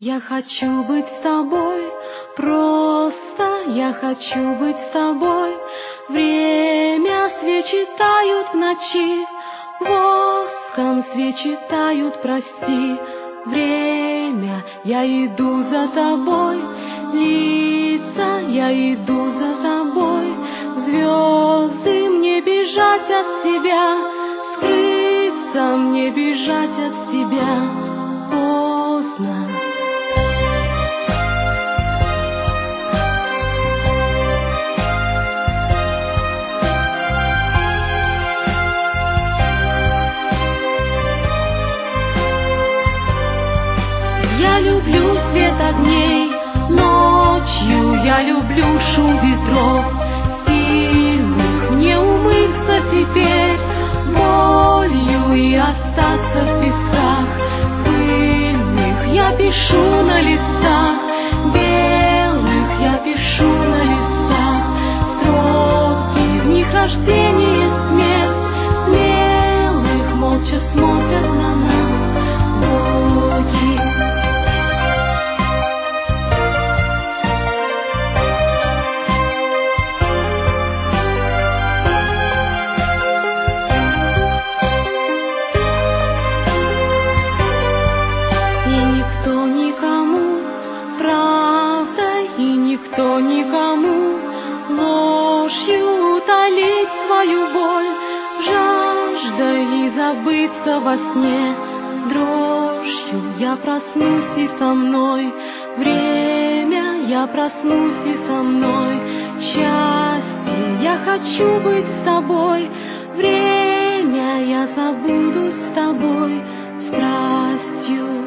Я хочу быть с тобой, просто я хочу быть с тобой. Время свечи тают в ночи, воском свечи тают, прости. Время, я иду за тобой, лица, я иду за тобой. Звезды, мне бежать от тебя, скрыться, мне бежать от тебя. Поздно. Я люблю свет огней, ночью я люблю шум ветров сильных. Мне умыться теперь болью и остаться в песках пыльных. Я пишу на листах белых, я пишу на листах строки, в них рождение и смерть смелых молча смотрят на нас боги. Никто никому ложью утолить свою боль, жаждой забыться во сне дрожью. Я проснусь и со мной время, я проснусь и со мной счастье. Я хочу быть с тобой, время, я забуду с тобой страстью.